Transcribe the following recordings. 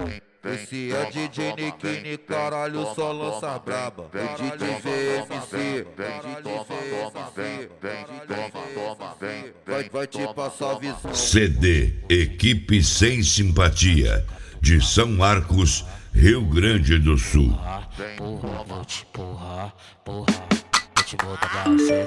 Esse é DJ Nikini, caralho, só lança braba. O DJ VMC, vai te passar a visão. CD Equipe Sem Simpatia, de São Marcos, Rio Grande do Sul. Porra, vou te porra, vou te botar pra você.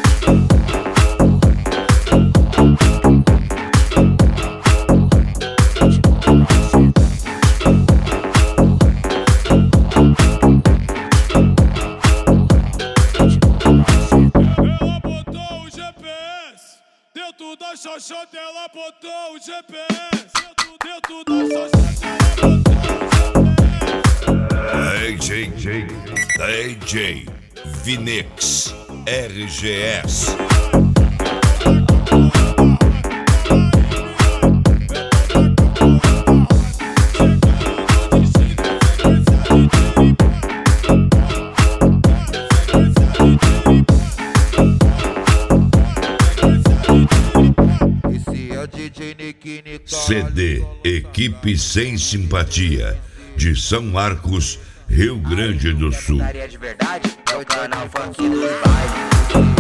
Dentro da xoxota ela botou o GPS. Dentro da xoxota ela botou o GPS. DJ Vinix RGS. CD Equipe Sem Simpatia, de São Marcos, Rio Grande do Sul. De verdade é o canal funk dos bailes.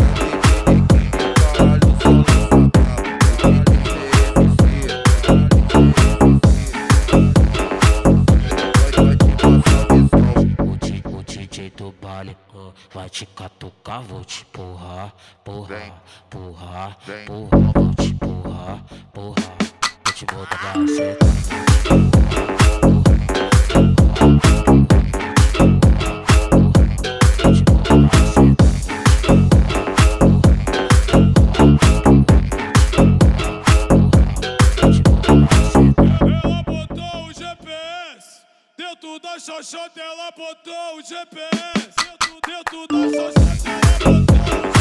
O DJ do baile vai te catucar, vou te porra, vou te porra, vou te botar pra você. Dentro da xoxota ela botou o GPS. Dentro da xoxota ela botou o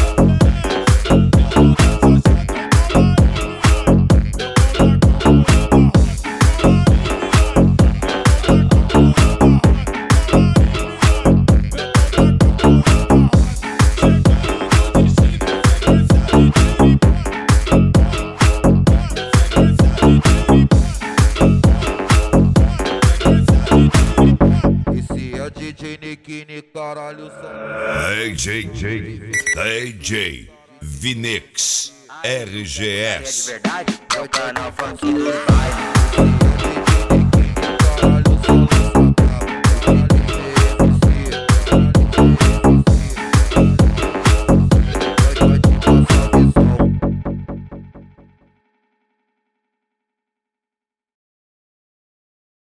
DJ Nikini, caralho, DJ Vinix RGS. De verdade é o canal funk dos bailes.